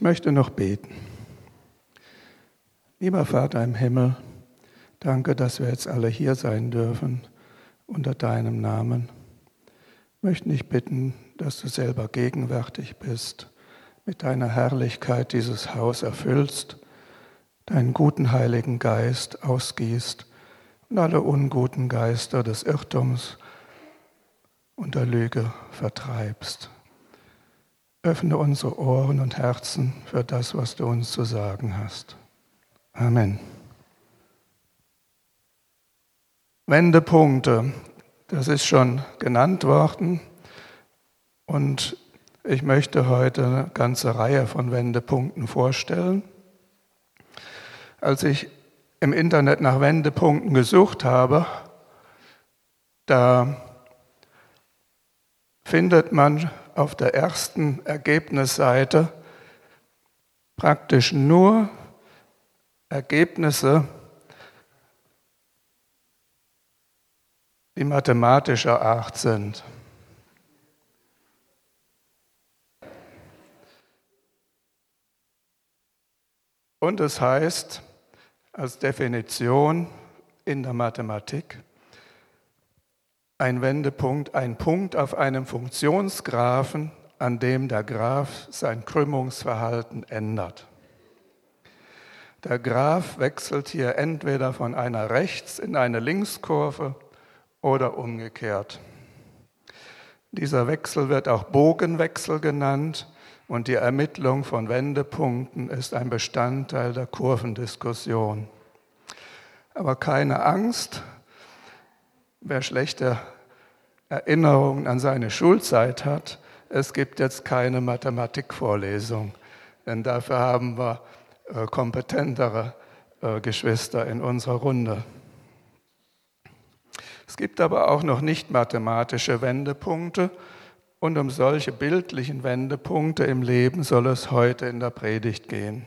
möchte noch beten. Lieber Vater im Himmel, danke, dass wir jetzt alle hier sein dürfen unter deinem Namen. Ich möchte dich bitten, dass du selber gegenwärtig bist, mit deiner Herrlichkeit dieses Haus erfüllst, deinen guten Heiligen Geist ausgießt und alle unguten Geister des Irrtums und der Lüge vertreibst. Öffne unsere Ohren und Herzen für das, was du uns zu sagen hast. Amen. Wendepunkte, das ist schon genannt worden und ich möchte heute eine ganze Reihe von Wendepunkten vorstellen. Als ich im Internet nach Wendepunkten gesucht habe, da findet man auf der ersten Ergebnisseite praktisch nur Ergebnisse, die mathematischer Art sind. Und es heißt als Definition in der Mathematik, ein Wendepunkt, ein Punkt auf einem Funktionsgraphen, an dem der Graph sein Krümmungsverhalten ändert. Der Graph wechselt hier entweder von einer Rechts- in eine Linkskurve oder umgekehrt. Dieser Wechsel wird auch Bogenwechsel genannt und die Ermittlung von Wendepunkten ist ein Bestandteil der Kurvendiskussion. Aber keine Angst, wer schlechte Erinnerungen an seine Schulzeit hat, es gibt jetzt keine Mathematikvorlesung, denn dafür haben wir kompetentere Geschwister in unserer Runde. Es gibt aber auch noch nicht mathematische Wendepunkte und um solche bildlichen Wendepunkte im Leben soll es heute in der Predigt gehen.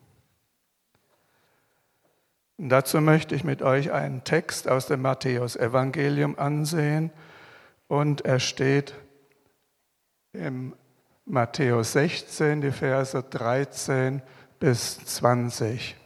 Und dazu möchte ich mit euch einen Text aus dem Matthäusevangelium ansehen und er steht im Matthäus 16, die Verse 13 bis 20.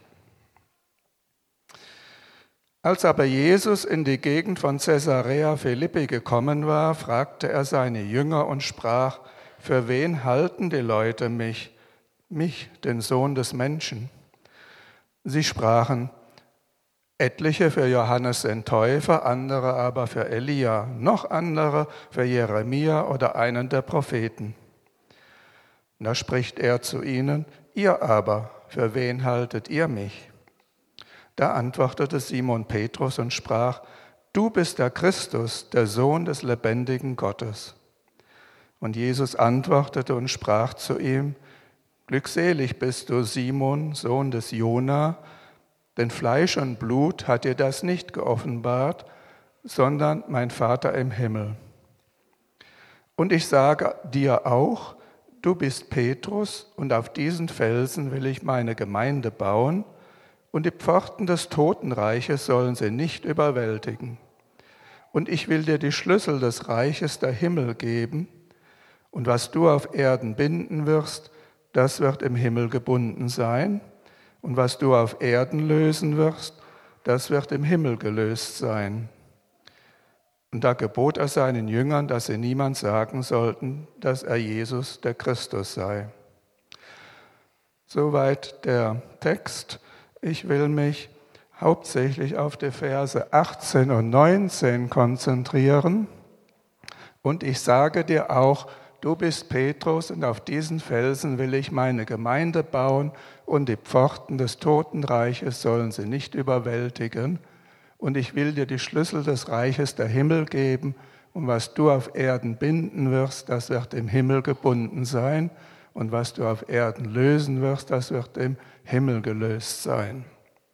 Als aber Jesus in die Gegend von Caesarea Philippi gekommen war, fragte er seine Jünger und sprach: Für wen halten die Leute mich, den Sohn des Menschen? Sie sprachen: Etliche für Johannes den Täufer, andere aber für Elia, noch andere für Jeremia oder einen der Propheten. Da spricht er zu ihnen: Ihr aber, für wen haltet ihr mich? Da antwortete Simon Petrus und sprach: Du bist der Christus, der Sohn des lebendigen Gottes. Und Jesus antwortete und sprach zu ihm: Glückselig bist du, Simon, Sohn des Jona, denn Fleisch und Blut hat dir das nicht geoffenbart, sondern mein Vater im Himmel. Und ich sage dir auch, du bist Petrus, und auf diesen Felsen will ich meine Gemeinde bauen, und die Pforten des Totenreiches sollen sie nicht überwältigen. Und ich will dir die Schlüssel des Reiches der Himmel geben, und was du auf Erden binden wirst, das wird im Himmel gebunden sein, und was du auf Erden lösen wirst, das wird im Himmel gelöst sein. Und da gebot er seinen Jüngern, dass sie niemand sagen sollten, dass er Jesus, der Christus sei. Soweit der Text. Ich will mich hauptsächlich auf die Verse 18 und 19 konzentrieren. Und ich sage dir auch, du bist Petrus, und auf diesen Felsen will ich meine Gemeinde bauen, und die Pforten des Totenreiches sollen sie nicht überwältigen. Und ich will dir die Schlüssel des Reiches der Himmel geben, und was du auf Erden binden wirst, das wird im Himmel gebunden sein. Und was du auf Erden lösen wirst, das wird im Himmel gelöst sein.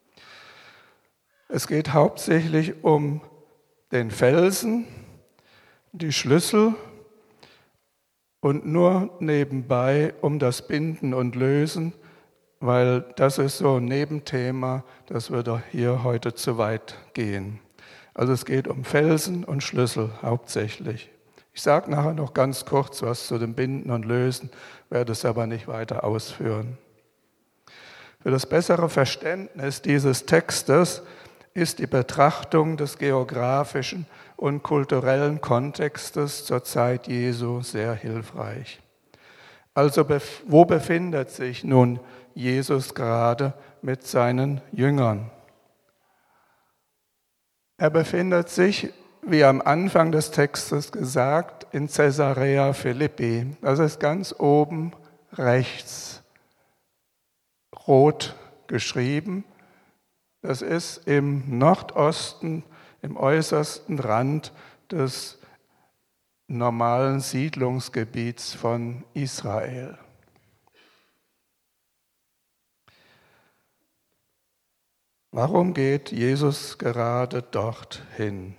Es geht hauptsächlich um den Felsen, die Schlüssel und nur nebenbei um das Binden und Lösen, weil das ist so ein Nebenthema, das würde hier heute zu weit gehen. Also es geht um Felsen und Schlüssel hauptsächlich. Ich sage nachher noch ganz kurz was zu dem Binden und Lösen, werde es aber nicht weiter ausführen. Für das bessere Verständnis dieses Textes ist die Betrachtung des geografischen und kulturellen Kontextes zur Zeit Jesu sehr hilfreich. Also wo befindet sich nun Jesus gerade mit seinen Jüngern? Er befindet sich, wie am Anfang des Textes gesagt, in Caesarea Philippi. Das ist ganz oben rechts, rot geschrieben. Das ist im Nordosten, im äußersten Rand des normalen Siedlungsgebiets von Israel. Warum geht Jesus gerade dorthin?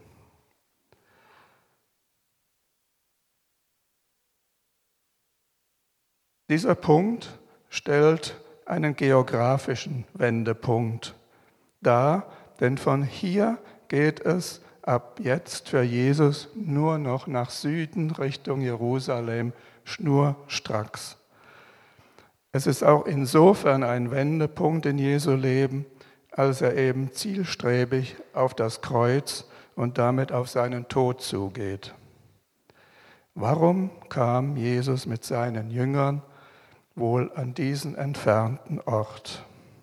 Dieser Punkt stellt einen geografischen Wendepunkt dar, denn von hier geht es ab jetzt für Jesus nur noch nach Süden Richtung Jerusalem, schnurstracks. Es ist auch insofern ein Wendepunkt in Jesu Leben, als er eben zielstrebig auf das Kreuz und damit auf seinen Tod zugeht. Warum kam Jesus mit seinen Jüngern wohl an diesen entfernten Ort?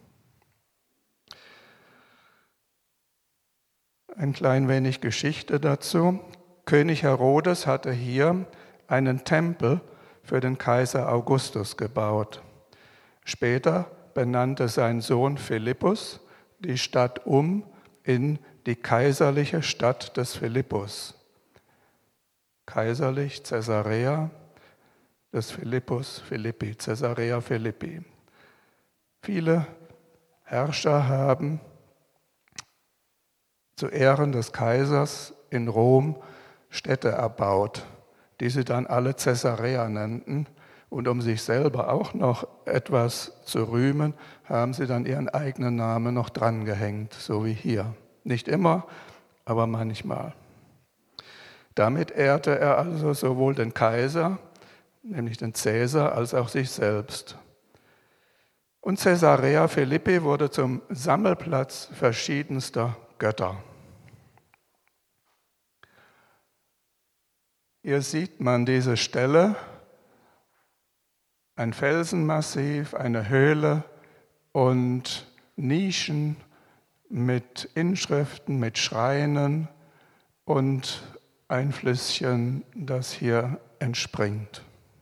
Ein klein wenig Geschichte dazu. König Herodes hatte hier einen Tempel für den Kaiser Augustus gebaut. Später benannte sein Sohn Philippus die Stadt in die kaiserliche Stadt des Philippus. Kaiserlich Caesarea, des Philippus Philippi, Caesarea Philippi. Viele Herrscher haben zu Ehren des Kaisers in Rom Städte erbaut, die sie dann alle Caesarea nannten. Und um sich selber auch noch etwas zu rühmen, haben sie dann ihren eigenen Namen noch drangehängt, so wie hier. Nicht immer, aber manchmal. Damit ehrte er also sowohl den Kaiser, nämlich den Cäsar, als auch sich selbst. Und Caesarea Philippi wurde zum Sammelplatz verschiedenster Götter. Hier sieht man diese Stelle, ein Felsenmassiv, eine Höhle und Nischen mit Inschriften, mit Schreinen und ein Flüsschen, das hier entspringt.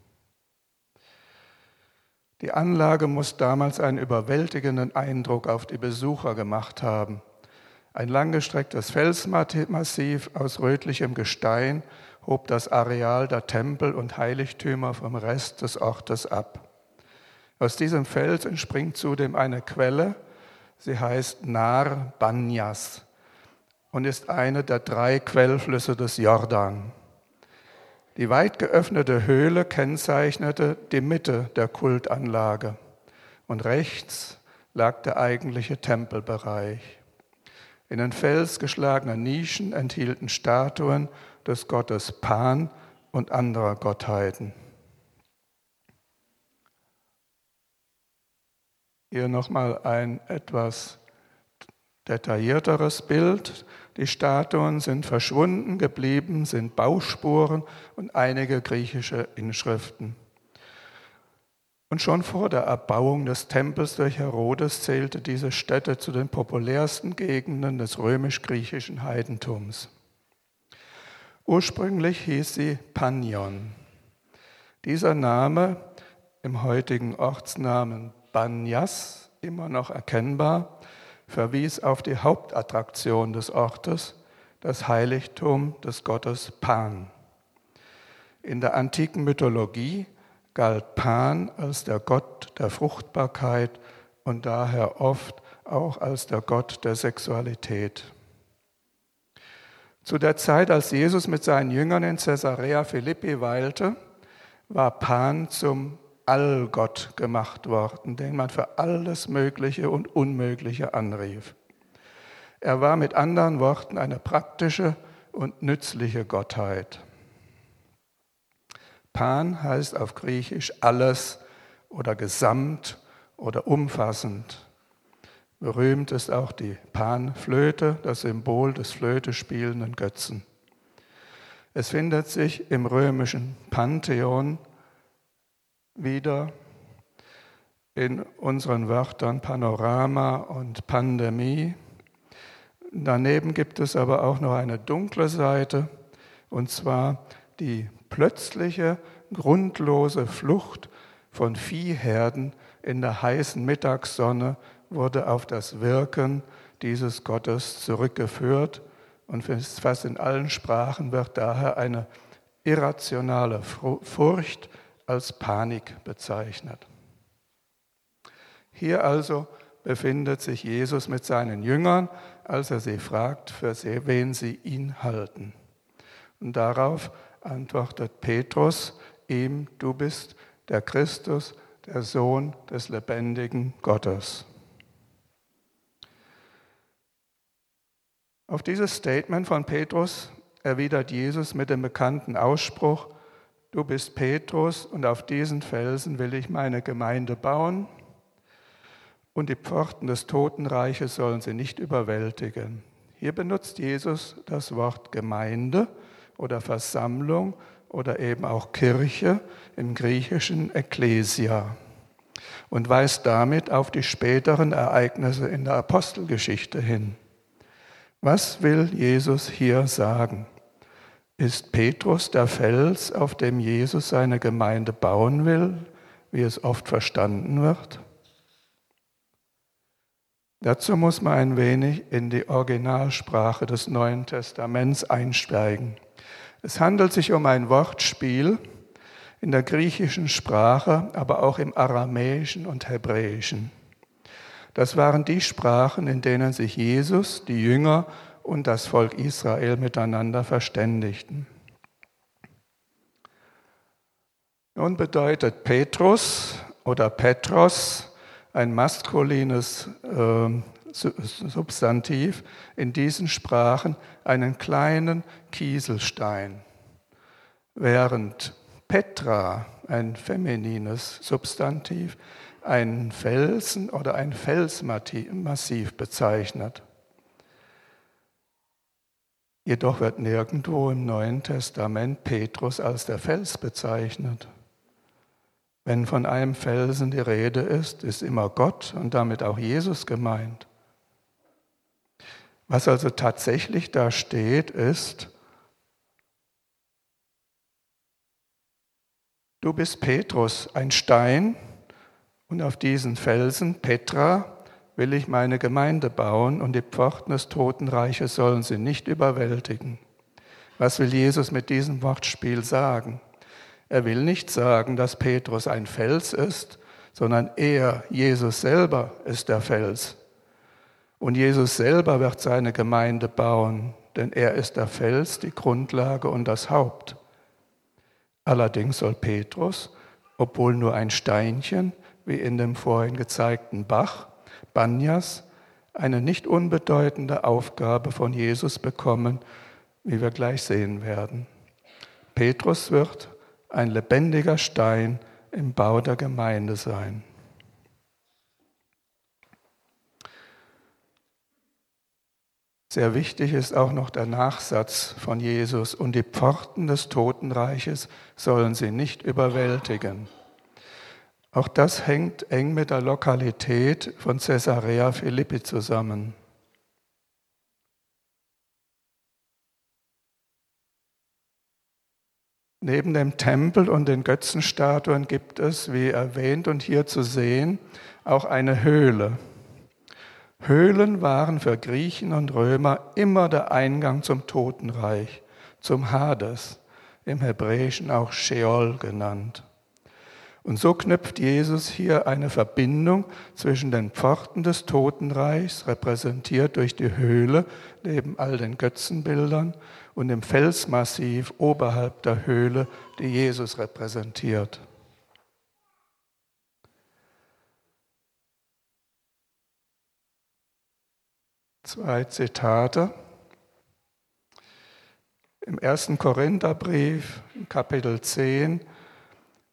Die Anlage muss damals einen überwältigenden Eindruck auf die Besucher gemacht haben. Ein langgestrecktes Felsmassiv aus rötlichem Gestein hob das Areal der Tempel und Heiligtümer vom Rest des Ortes ab. Aus diesem Fels entspringt zudem eine Quelle, sie heißt Nar Banyas und ist eine der 3 Quellflüsse des Jordan. Die weit geöffnete Höhle kennzeichnete die Mitte der Kultanlage und rechts lag der eigentliche Tempelbereich. In den Fels geschlagene Nischen enthielten Statuen des Gottes Pan und anderer Gottheiten. Hier nochmal ein etwas detaillierteres Bild. Die Statuen sind verschwunden geblieben, sind Bauspuren und einige griechische Inschriften. Und schon vor der Erbauung des Tempels durch Herodes zählte diese Stätte zu den populärsten Gegenden des römisch-griechischen Heidentums. Ursprünglich hieß sie Panion. Dieser Name, im heutigen Ortsnamen Banyas, immer noch erkennbar, verwies auf die Hauptattraktion des Ortes, das Heiligtum des Gottes Pan. In der antiken Mythologie galt Pan als der Gott der Fruchtbarkeit und daher oft auch als der Gott der Sexualität. Zu der Zeit, als Jesus mit seinen Jüngern in Caesarea Philippi weilte, war Pan zum Allgott gemacht worden, den man für alles Mögliche und Unmögliche anrief. Er war mit anderen Worten eine praktische und nützliche Gottheit. Pan heißt auf Griechisch alles oder gesamt oder umfassend. Berühmt ist auch die Panflöte, das Symbol des flötespielenden Götzen. Es findet sich im römischen Pantheon wieder in unseren Wörtern Panorama und Pandemie. Daneben gibt es aber auch noch eine dunkle Seite, und zwar die plötzliche, grundlose Flucht von Viehherden in der heißen Mittagssonne wurde auf das Wirken dieses Gottes zurückgeführt, und fast in allen Sprachen wird daher eine irrationale Furcht als Panik bezeichnet. Hier also befindet sich Jesus mit seinen Jüngern, als er sie fragt, für wen sie ihn halten. Und darauf antwortet Petrus ihm: Du bist der Christus, der Sohn des lebendigen Gottes. Auf dieses Statement von Petrus erwidert Jesus mit dem bekannten Ausspruch: Du bist Petrus, und auf diesen Felsen will ich meine Gemeinde bauen, und die Pforten des Totenreiches sollen sie nicht überwältigen. Hier benutzt Jesus das Wort Gemeinde oder Versammlung oder eben auch Kirche, im Griechischen Ekklesia, und weist damit auf die späteren Ereignisse in der Apostelgeschichte hin. Was will Jesus hier sagen? Ist Petrus der Fels, auf dem Jesus seine Gemeinde bauen will, wie es oft verstanden wird? Dazu muss man ein wenig in die Originalsprache des Neuen Testaments einsteigen. Es handelt sich um ein Wortspiel in der griechischen Sprache, aber auch im Aramäischen und Hebräischen. Das waren die Sprachen, in denen sich Jesus, die Jünger und das Volk Israel miteinander verständigten. Nun bedeutet Petrus oder Petros, ein maskulines Substantiv, in diesen Sprachen einen kleinen Kieselstein, während Petra, ein feminines Substantiv, einen Felsen oder ein Felsmassiv bezeichnet. Jedoch wird nirgendwo im Neuen Testament Petrus als der Fels bezeichnet. Wenn von einem Felsen die Rede ist, ist immer Gott und damit auch Jesus gemeint. Was also tatsächlich da steht, ist: Du bist Petrus, ein Stein, und auf diesen Felsen, Petra, will ich meine Gemeinde bauen, und die Pforten des Totenreiches sollen sie nicht überwältigen. Was will Jesus mit diesem Wortspiel sagen? Er will nicht sagen, dass Petrus ein Fels ist, sondern er, Jesus selber, ist der Fels. Und Jesus selber wird seine Gemeinde bauen, denn er ist der Fels, die Grundlage und das Haupt. Allerdings soll Petrus, obwohl nur ein Steinchen, wie in dem vorhin gezeigten Bach, Banjas, eine nicht unbedeutende Aufgabe von Jesus bekommen, wie wir gleich sehen werden. Petrus wird ein lebendiger Stein im Bau der Gemeinde sein. Sehr wichtig ist auch noch der Nachsatz von Jesus: Und die Pforten des Totenreiches sollen sie nicht überwältigen. Auch das hängt eng mit der Lokalität von Caesarea Philippi zusammen. Neben dem Tempel und den Götzenstatuen gibt es, wie erwähnt und hier zu sehen, auch eine Höhle. Höhlen waren für Griechen und Römer immer der Eingang zum Totenreich, zum Hades, im Hebräischen auch Sheol genannt. Und so knüpft Jesus hier eine Verbindung zwischen den Pforten des Totenreichs, repräsentiert durch die Höhle neben all den Götzenbildern, und dem Felsmassiv oberhalb der Höhle, die Jesus repräsentiert. Zwei Zitate. Im 1. Korintherbrief, Kapitel 10,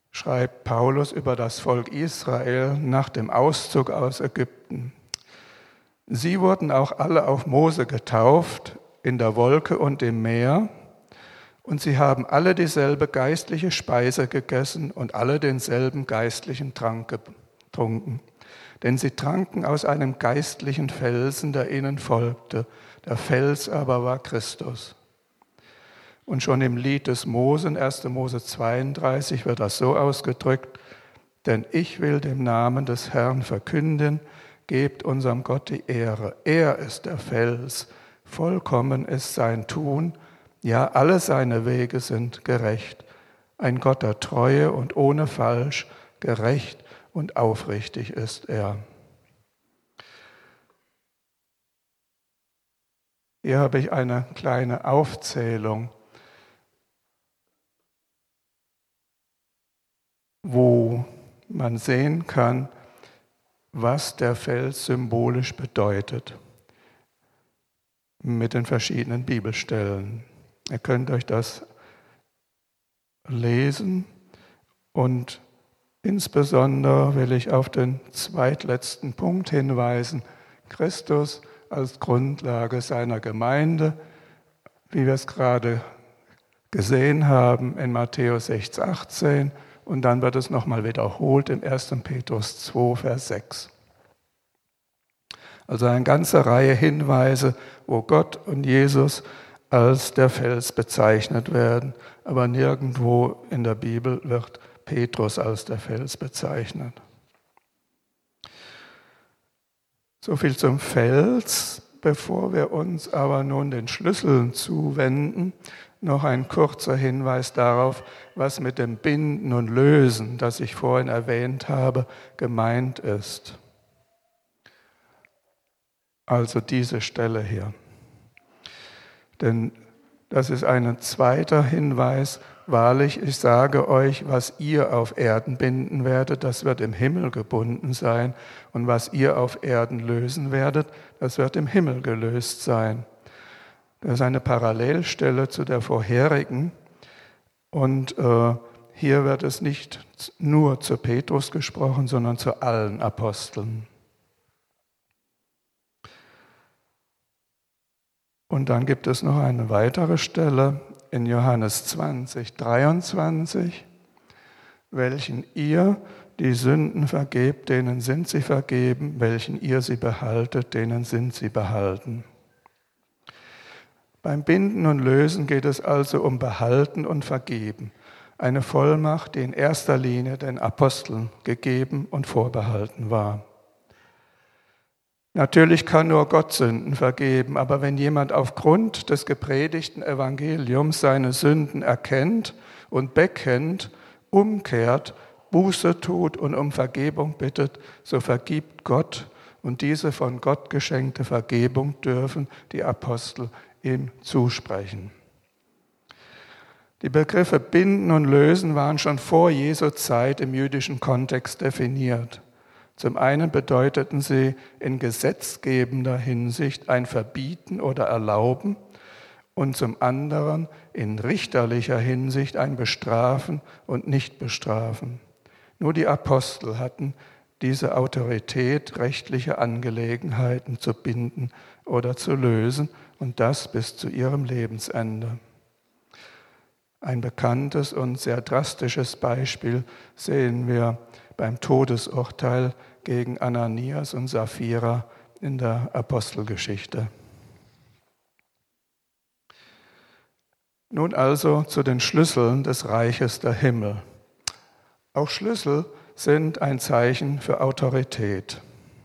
schreibt Paulus über das Volk Israel nach dem Auszug aus Ägypten. Sie wurden auch alle auf Mose getauft, in der Wolke und im Meer, und sie haben alle dieselbe geistliche Speise gegessen und alle denselben geistlichen Trank getrunken. Denn sie tranken aus einem geistlichen Felsen, der ihnen folgte. Der Fels aber war Christus. Und schon im Lied des Mose, 1. Mose 32, wird das so ausgedrückt: Denn ich will den Namen des Herrn verkünden, gebt unserem Gott die Ehre. Er ist der Fels, vollkommen ist sein Tun, ja, alle seine Wege sind gerecht. Ein Gott der Treue und ohne Falsch, gerecht und aufrichtig ist er. Hier habe ich eine kleine Aufzählung, wo man sehen kann, was der Fels symbolisch bedeutet, mit den verschiedenen Bibelstellen. Ihr könnt euch das lesen und insbesondere will ich auf den zweitletzten Punkt hinweisen: Christus als Grundlage seiner Gemeinde, wie wir es gerade gesehen haben in Matthäus 6, 18, und dann wird es nochmal wiederholt in 1. Petrus 2, Vers 6. Also eine ganze Reihe Hinweise, wo Gott und Jesus als der Fels bezeichnet werden, aber nirgendwo in der Bibel wird Petrus als der Fels bezeichnet. So viel zum Fels. Bevor wir uns aber nun den Schlüsseln zuwenden, noch ein kurzer Hinweis darauf, was mit dem Binden und Lösen, das ich vorhin erwähnt habe, gemeint ist. Also diese Stelle hier. Denn das ist ein zweiter Hinweis. Wahrlich, ich sage euch, was ihr auf Erden binden werdet, das wird im Himmel gebunden sein. Und was ihr auf Erden lösen werdet, das wird im Himmel gelöst sein. Das ist eine Parallelstelle zu der vorherigen. Und hier wird es nicht nur zu Petrus gesprochen, sondern zu allen Aposteln. Und dann gibt es noch eine weitere Stelle in Johannes 20, 23, welchen ihr die Sünden vergebt, denen sind sie vergeben, welchen ihr sie behaltet, denen sind sie behalten. Beim Binden und Lösen geht es also um Behalten und Vergeben, eine Vollmacht, die in erster Linie den Aposteln gegeben und vorbehalten war. Natürlich kann nur Gott Sünden vergeben, aber wenn jemand aufgrund des gepredigten Evangeliums seine Sünden erkennt und bekennt, umkehrt, Buße tut und um Vergebung bittet, so vergibt Gott, und diese von Gott geschenkte Vergebung dürfen die Apostel ihm zusprechen. Die Begriffe Binden und Lösen waren schon vor Jesu Zeit im jüdischen Kontext definiert. Zum einen bedeuteten sie in gesetzgebender Hinsicht ein Verbieten oder Erlauben und zum anderen in richterlicher Hinsicht ein Bestrafen und Nicht-Bestrafen. Nur die Apostel hatten diese Autorität, rechtliche Angelegenheiten zu binden oder zu lösen, und das bis zu ihrem Lebensende. Ein bekanntes und sehr drastisches Beispiel sehen wir beim Todesurteil gegen Ananias und Sapphira in der Apostelgeschichte. Nun also zu den Schlüsseln des Reiches der Himmel. Auch Schlüssel sind ein Zeichen für Autorität.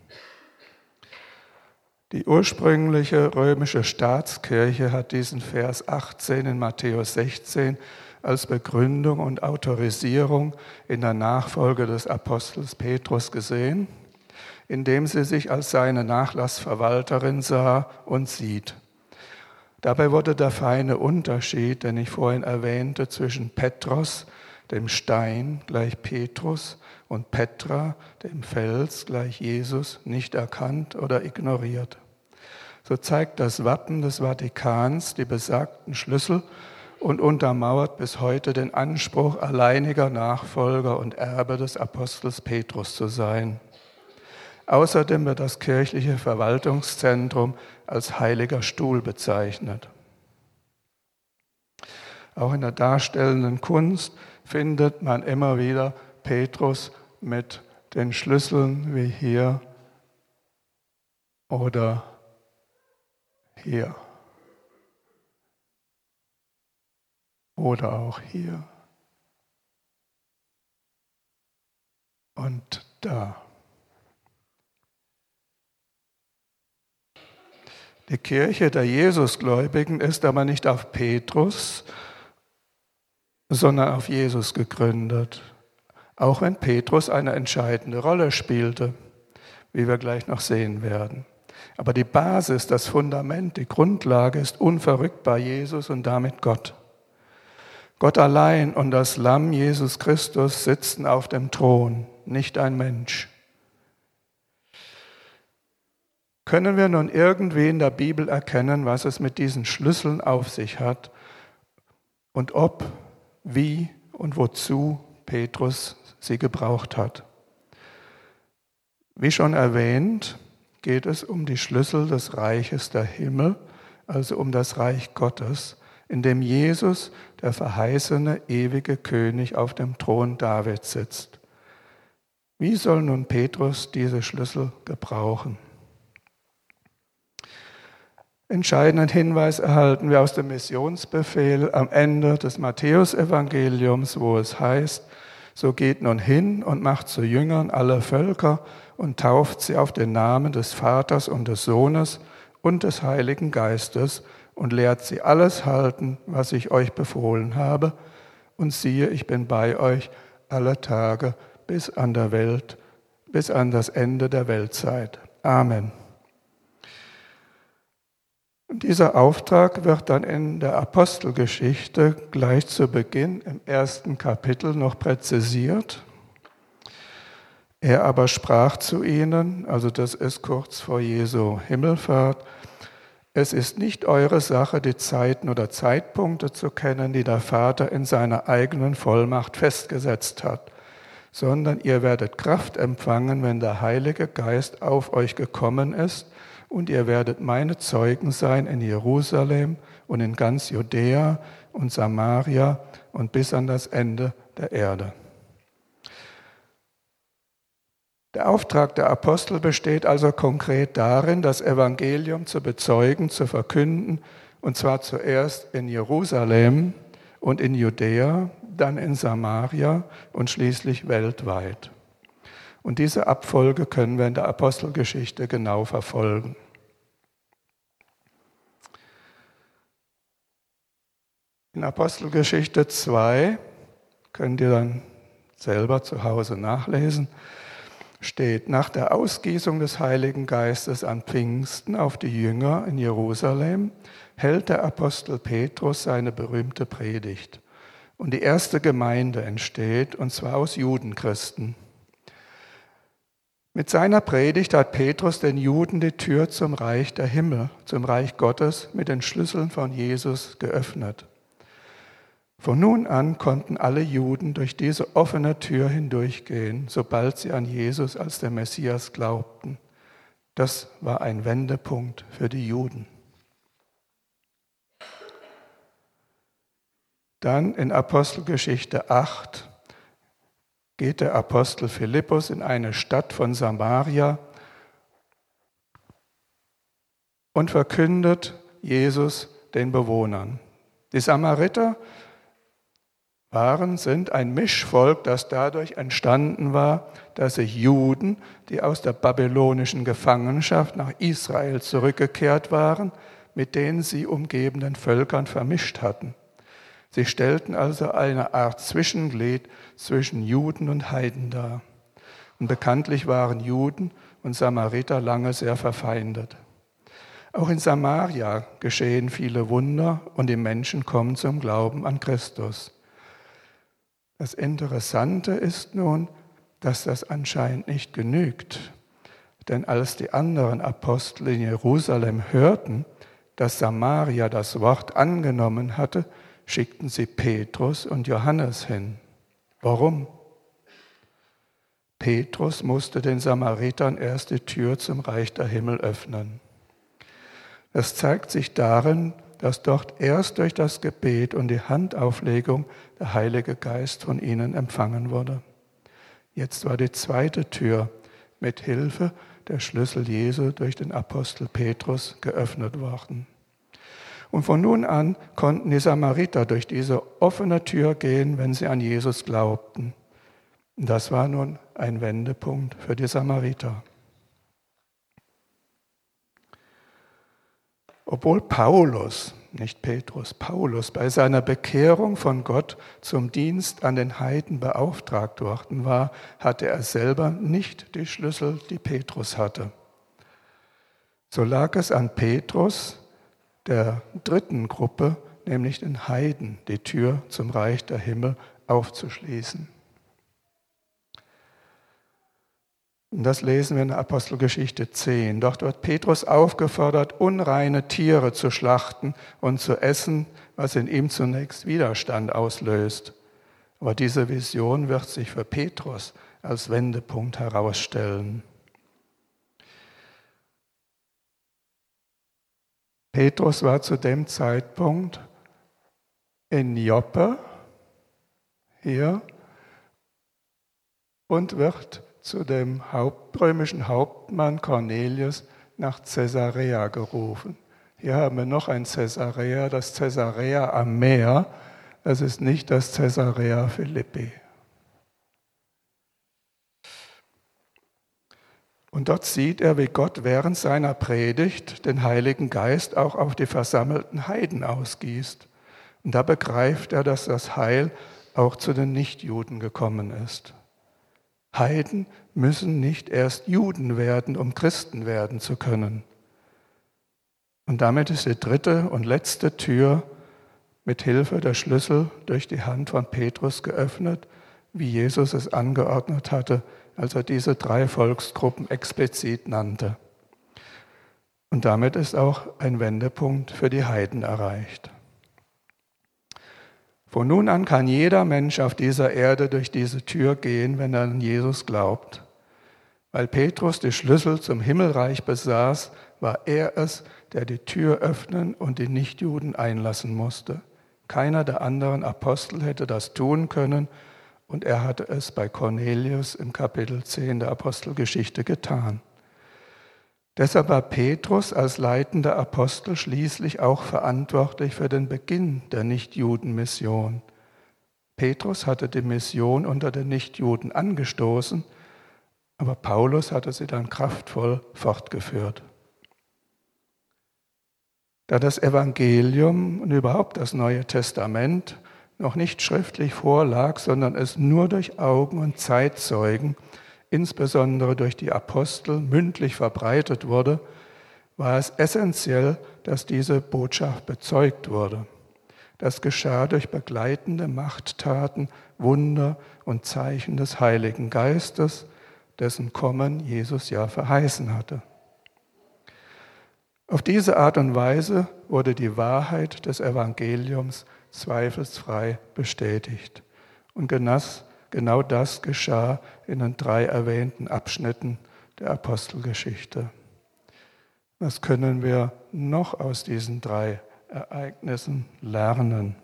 Die ursprüngliche römische Staatskirche hat diesen Vers 18 in Matthäus 16 als Begründung und Autorisierung in der Nachfolge des Apostels Petrus gesehen, indem sie sich als seine Nachlassverwalterin sah und sieht. Dabei wurde der feine Unterschied, den ich vorhin erwähnte, zwischen Petros, dem Stein, gleich Petrus, und Petra, dem Fels, gleich Jesus, nicht erkannt oder ignoriert. So zeigt das Wappen des Vatikans die besagten Schlüssel und untermauert bis heute den Anspruch, alleiniger Nachfolger und Erbe des Apostels Petrus zu sein. Außerdem wird das kirchliche Verwaltungszentrum als Heiliger Stuhl bezeichnet. Auch in der darstellenden Kunst findet man immer wieder Petrus mit den Schlüsseln wie hier oder hier oder auch hier und da. Die Kirche der Jesusgläubigen ist aber nicht auf Petrus, sondern auf Jesus gegründet. Auch wenn Petrus eine entscheidende Rolle spielte, wie wir gleich noch sehen werden. Aber die Basis, das Fundament, die Grundlage ist unverrückbar Jesus und damit Gott. Gott allein und das Lamm Jesus Christus sitzen auf dem Thron, nicht ein Mensch. Können wir nun irgendwie in der Bibel erkennen, was es mit diesen Schlüsseln auf sich hat und ob, wie und wozu Petrus sie gebraucht hat? Wie schon erwähnt, geht es um die Schlüssel des Reiches der Himmel, also um das Reich Gottes, in dem Jesus, der verheißene ewige König, auf dem Thron Davids sitzt. Wie soll nun Petrus diese Schlüssel gebrauchen? Entscheidenden Hinweis erhalten wir aus dem Missionsbefehl am Ende des Matthäusevangeliums, wo es heißt: So geht nun hin und macht zu Jüngern alle Völker und tauft sie auf den Namen des Vaters und des Sohnes und des Heiligen Geistes und lehrt sie alles halten, was ich euch befohlen habe. Und siehe, ich bin bei euch alle Tage bis an das Ende der Weltzeit. Amen. Und dieser Auftrag wird dann in der Apostelgeschichte gleich zu Beginn im 1. Kapitel noch präzisiert. Er aber sprach zu ihnen, also das ist kurz vor Jesu Himmelfahrt: Es ist nicht eure Sache, die Zeiten oder Zeitpunkte zu kennen, die der Vater in seiner eigenen Vollmacht festgesetzt hat, sondern ihr werdet Kraft empfangen, wenn der Heilige Geist auf euch gekommen ist, und ihr werdet meine Zeugen sein in Jerusalem und in ganz Judäa und Samaria und bis an das Ende der Erde. Der Auftrag der Apostel besteht also konkret darin, das Evangelium zu bezeugen, zu verkünden, und zwar zuerst in Jerusalem und in Judäa, dann in Samaria und schließlich weltweit. Und diese Abfolge können wir in der Apostelgeschichte genau verfolgen. In Apostelgeschichte 2, könnt ihr dann selber zu Hause nachlesen, steht: Nach der Ausgießung des Heiligen Geistes an Pfingsten auf die Jünger in Jerusalem hält der Apostel Petrus seine berühmte Predigt. Und die erste Gemeinde entsteht, und zwar aus Judenchristen. Mit seiner Predigt hat Petrus den Juden die Tür zum Reich der Himmel, zum Reich Gottes mit den Schlüsseln von Jesus geöffnet. Von nun an konnten alle Juden durch diese offene Tür hindurchgehen, sobald sie an Jesus als den Messias glaubten. Das war ein Wendepunkt für die Juden. Dann in Apostelgeschichte 8 geht der Apostel Philippus in eine Stadt von Samaria und verkündet Jesus den Bewohnern. Die Samariter sind ein Mischvolk, das dadurch entstanden war, dass sich Juden, die aus der babylonischen Gefangenschaft nach Israel zurückgekehrt waren, mit den sie umgebenden Völkern vermischt hatten. Sie stellten also eine Art Zwischenglied zwischen Juden und Heiden dar. Und bekanntlich waren Juden und Samariter lange sehr verfeindet. Auch in Samaria geschehen viele Wunder und die Menschen kommen zum Glauben an Christus. Das Interessante ist nun, dass das anscheinend nicht genügt. Denn als die anderen Apostel in Jerusalem hörten, dass Samaria das Wort angenommen hatte, schickten sie Petrus und Johannes hin. Warum? Petrus musste den Samaritern erst die Tür zum Reich der Himmel öffnen. Das zeigt sich darin, dass dort erst durch das Gebet und die Handauflegung der Heilige Geist von ihnen empfangen wurde. Jetzt war die zweite Tür mit Hilfe der Schlüssel Jesu durch den Apostel Petrus geöffnet worden. Und von nun an konnten die Samariter durch diese offene Tür gehen, wenn sie an Jesus glaubten. Und das war nun ein Wendepunkt für die Samariter. Obwohl Paulus, nicht Petrus, Paulus bei seiner Bekehrung von Gott zum Dienst an den Heiden beauftragt worden war, hatte er selber nicht die Schlüssel, die Petrus hatte. So lag es an Petrus, der dritten Gruppe, nämlich den Heiden, die Tür zum Reich der Himmel aufzuschließen. Und das lesen wir in der Apostelgeschichte 10. Dort wird Petrus aufgefordert, unreine Tiere zu schlachten und zu essen, was in ihm zunächst Widerstand auslöst. Aber diese Vision wird sich für Petrus als Wendepunkt herausstellen. Petrus war zu dem Zeitpunkt in Joppe hier und wird zu dem römischen Hauptmann Cornelius nach Caesarea gerufen. Hier haben wir noch ein Caesarea, das Caesarea am Meer. Das ist nicht das Caesarea Philippi. Und dort sieht er, wie Gott während seiner Predigt den Heiligen Geist auch auf die versammelten Heiden ausgießt. Und da begreift er, dass das Heil auch zu den Nichtjuden gekommen ist. Heiden müssen nicht erst Juden werden, um Christen werden zu können. Und damit ist die dritte und letzte Tür mit Hilfe der Schlüssel durch die Hand von Petrus geöffnet, wie Jesus es angeordnet hatte, als er diese drei Volksgruppen explizit nannte. Und damit ist auch ein Wendepunkt für die Heiden erreicht. Von nun an kann jeder Mensch auf dieser Erde durch diese Tür gehen, wenn er an Jesus glaubt. Weil Petrus die Schlüssel zum Himmelreich besaß, war er es, der die Tür öffnen und die Nichtjuden einlassen musste. Keiner der anderen Apostel hätte das tun können, und er hatte es bei Cornelius im Kapitel 10 der Apostelgeschichte getan. Deshalb war Petrus als leitender Apostel schließlich auch verantwortlich für den Beginn der Nichtjudenmission. Petrus hatte die Mission unter den Nichtjuden angestoßen, aber Paulus hatte sie dann kraftvoll fortgeführt. Da das Evangelium und überhaupt das Neue Testament noch nicht schriftlich vorlag, sondern es nur durch Augen- und Zeitzeugen, insbesondere durch die Apostel, mündlich verbreitet wurde, war es essentiell, dass diese Botschaft bezeugt wurde. Das geschah durch begleitende Machttaten, Wunder und Zeichen des Heiligen Geistes, dessen Kommen Jesus ja verheißen hatte. Auf diese Art und Weise wurde die Wahrheit des Evangeliums zweifelsfrei bestätigt. Und genau das geschah in den 3 erwähnten Abschnitten der Apostelgeschichte. Was können wir noch aus diesen 3 Ereignissen lernen?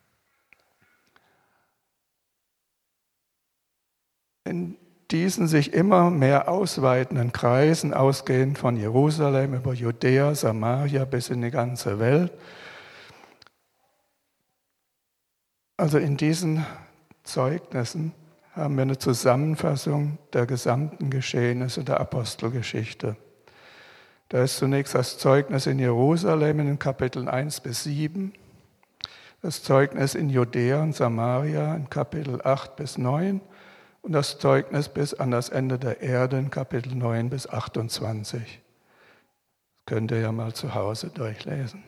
In diesen sich immer mehr ausweitenden Kreisen, ausgehend von Jerusalem über Judäa, Samaria bis in die ganze Welt, also in diesen Zeugnissen haben wir eine Zusammenfassung der gesamten Geschehnisse der Apostelgeschichte. Da ist zunächst das Zeugnis in Jerusalem in den Kapiteln 1 bis 7, das Zeugnis in Judäa und Samaria in Kapitel 8 bis 9 und das Zeugnis bis an das Ende der Erde in Kapitel 9 bis 28. Das könnt ihr ja mal zu Hause durchlesen.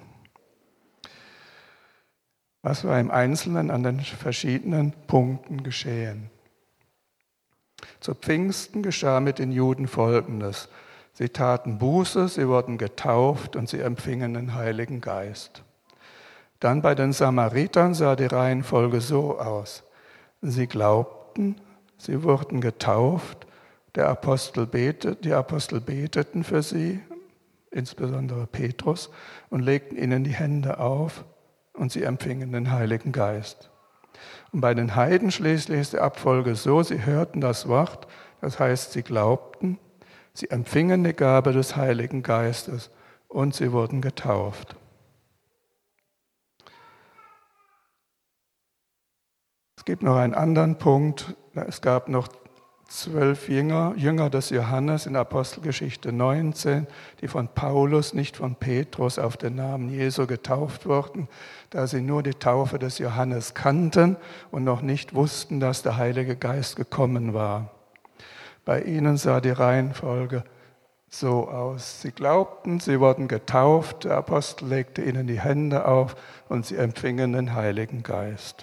Was war im Einzelnen an den verschiedenen Punkten geschehen? Zu Pfingsten geschah mit den Juden Folgendes. Sie taten Buße, sie wurden getauft und sie empfingen den Heiligen Geist. Dann bei den Samaritern sah die Reihenfolge so aus. Sie glaubten, sie wurden getauft, die Apostel beteten für sie, insbesondere Petrus, und legten ihnen die Hände auf und sie empfingen den Heiligen Geist. Und bei den Heiden schließlich ist die Abfolge so, sie hörten das Wort, das heißt, sie glaubten, sie empfingen die Gabe des Heiligen Geistes und sie wurden getauft. Es gibt noch einen anderen Punkt. Es gab noch 12 Jünger des Johannes in Apostelgeschichte 19, die von Paulus, nicht von Petrus, auf den Namen Jesu getauft wurden, da sie nur die Taufe des Johannes kannten und noch nicht wussten, dass der Heilige Geist gekommen war. Bei ihnen sah die Reihenfolge so aus. Sie glaubten, sie wurden getauft, der Apostel legte ihnen die Hände auf und sie empfingen den Heiligen Geist.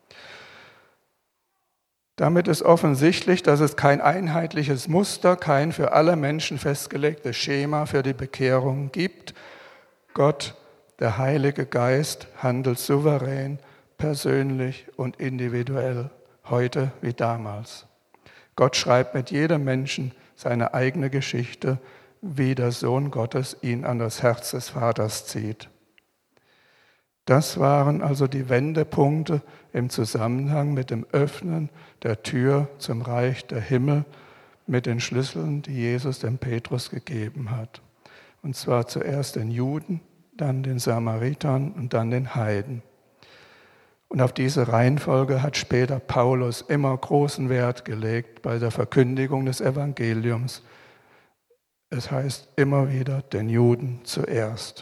Damit ist offensichtlich, dass es kein einheitliches Muster, kein für alle Menschen festgelegtes Schema für die Bekehrung gibt. Gott, der Heilige Geist, handelt souverän, persönlich und individuell, heute wie damals. Gott schreibt mit jedem Menschen seine eigene Geschichte, wie der Sohn Gottes ihn an das Herz des Vaters zieht. Das waren also die Wendepunkte im Zusammenhang mit dem Öffnen der Tür zum Reich der Himmel mit den Schlüsseln, die Jesus dem Petrus gegeben hat. Und zwar zuerst den Juden, dann den Samaritern und dann den Heiden. Und auf diese Reihenfolge hat später Paulus immer großen Wert gelegt bei der Verkündigung des Evangeliums. Es heißt immer wieder den Juden zuerst.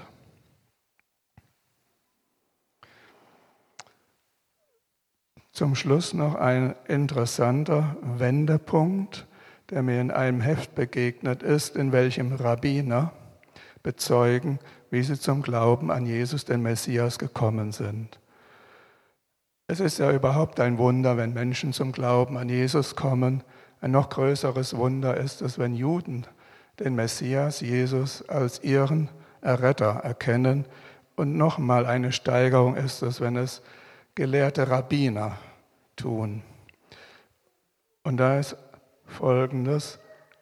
Zum Schluss noch ein interessanter Wendepunkt, der mir in einem Heft begegnet ist, in welchem Rabbiner bezeugen, wie sie zum Glauben an Jesus, den Messias, gekommen sind. Es ist ja überhaupt ein Wunder, wenn Menschen zum Glauben an Jesus kommen. Ein noch größeres Wunder ist es, wenn Juden den Messias, Jesus, als ihren Erretter erkennen. Und nochmal eine Steigerung ist es, wenn es gelehrte Rabbiner tun. Und da ist Folgendes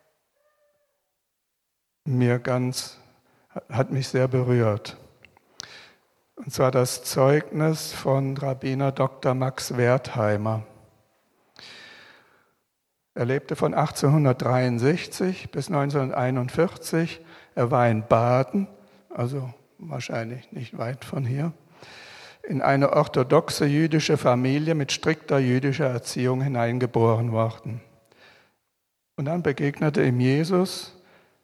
hat mich sehr berührt. Und zwar das Zeugnis von Rabbiner Dr. Max Wertheimer. Er lebte von 1863 bis 1941. Er war in Baden, also wahrscheinlich nicht weit von hier, in eine orthodoxe jüdische Familie mit strikter jüdischer Erziehung hineingeboren worden. Und dann begegnete ihm Jesus.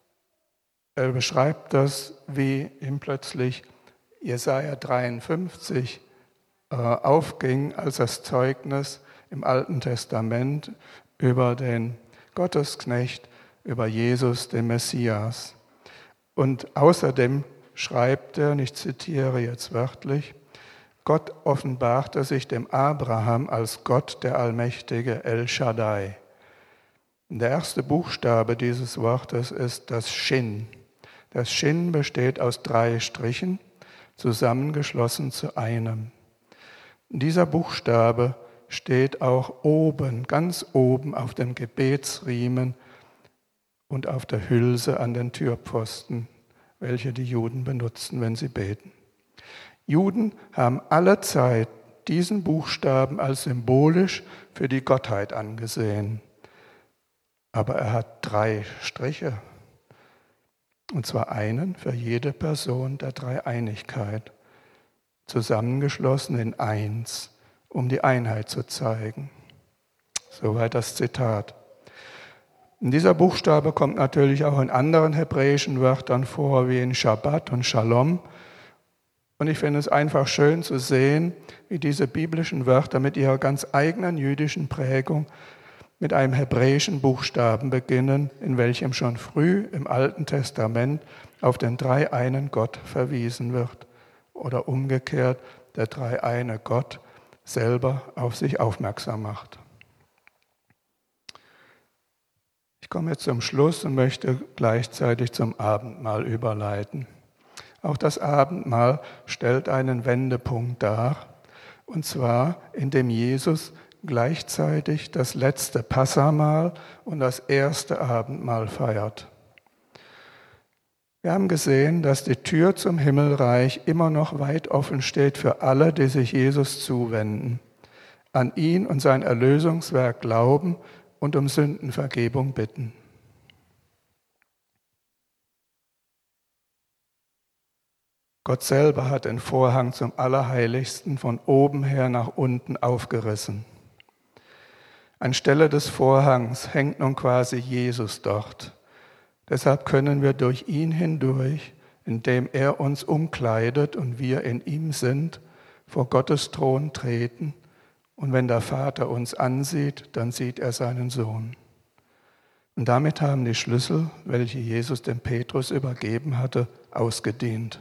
Er beschreibt das, wie ihm plötzlich Jesaja 53 aufging, als das Zeugnis im Alten Testament über den Gottesknecht, über Jesus, den Messias. Und außerdem schreibt er, und ich zitiere jetzt wörtlich, Gott offenbarte sich dem Abraham als Gott, der Allmächtige, El Shaddai. Der erste Buchstabe dieses Wortes ist das Shin. Das Shin besteht aus 3 Strichen, zusammengeschlossen zu einem. Dieser Buchstabe steht auch oben, ganz oben auf dem Gebetsriemen und auf der Hülse an den Türpfosten, welche die Juden benutzen, wenn sie beten. Juden haben alle Zeit diesen Buchstaben als symbolisch für die Gottheit angesehen. Aber er hat 3 Striche, und zwar einen für jede Person der Dreieinigkeit, zusammengeschlossen in eins, um die Einheit zu zeigen. Soweit das Zitat. Und dieser Buchstabe kommt natürlich auch in anderen hebräischen Wörtern vor, wie in Shabbat und Shalom. Und ich finde es einfach schön zu sehen, wie diese biblischen Wörter mit ihrer ganz eigenen jüdischen Prägung mit einem hebräischen Buchstaben beginnen, in welchem schon früh im Alten Testament auf den dreieinen Gott verwiesen wird. Oder umgekehrt, der dreieine Gott selber auf sich aufmerksam macht. Ich komme jetzt zum Schluss und möchte gleichzeitig zum Abendmahl überleiten. Auch das Abendmahl stellt einen Wendepunkt dar, und zwar indem Jesus gleichzeitig das letzte Passahmahl und das erste Abendmahl feiert. Wir haben gesehen, dass die Tür zum Himmelreich immer noch weit offen steht für alle, die sich Jesus zuwenden, an ihn und sein Erlösungswerk glauben und um Sündenvergebung bitten. Gott selber hat den Vorhang zum Allerheiligsten von oben her nach unten aufgerissen. Anstelle des Vorhangs hängt nun quasi Jesus dort. Deshalb können wir durch ihn hindurch, indem er uns umkleidet und wir in ihm sind, vor Gottes Thron treten. Und wenn der Vater uns ansieht, dann sieht er seinen Sohn. Und damit haben die Schlüssel, welche Jesus dem Petrus übergeben hatte, ausgedient.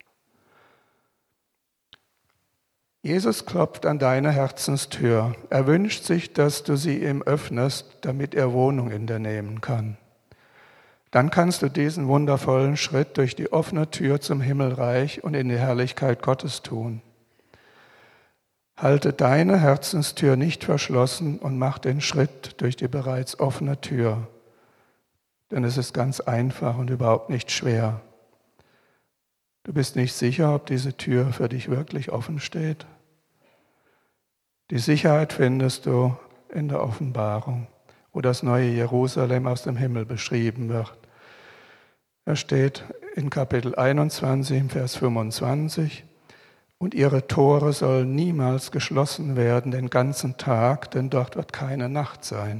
Jesus klopft an deine Herzenstür. Er wünscht sich, dass du sie ihm öffnest, damit er Wohnung in dir nehmen kann. Dann kannst du diesen wundervollen Schritt durch die offene Tür zum Himmelreich und in die Herrlichkeit Gottes tun. Halte deine Herzenstür nicht verschlossen und mach den Schritt durch die bereits offene Tür. Denn es ist ganz einfach und überhaupt nicht schwer. Du bist nicht sicher, ob diese Tür für dich wirklich offen steht. Die Sicherheit findest du in der Offenbarung, wo das neue Jerusalem aus dem Himmel beschrieben wird. Da steht in Kapitel 21, Vers 25, und ihre Tore sollen niemals geschlossen werden den ganzen Tag, denn dort wird keine Nacht sein.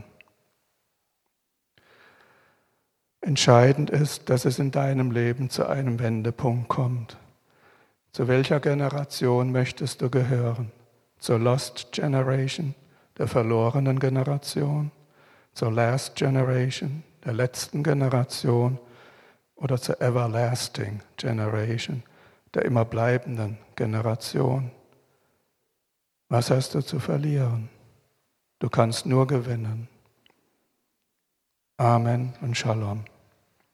Entscheidend ist, dass es in deinem Leben zu einem Wendepunkt kommt. Zu welcher Generation möchtest du gehören? Zur Lost Generation, der verlorenen Generation? Zur Last Generation, der letzten Generation? Oder zur Everlasting Generation, der immer bleibenden Generation? Was hast du zu verlieren? Du kannst nur gewinnen. Amen und Shalom.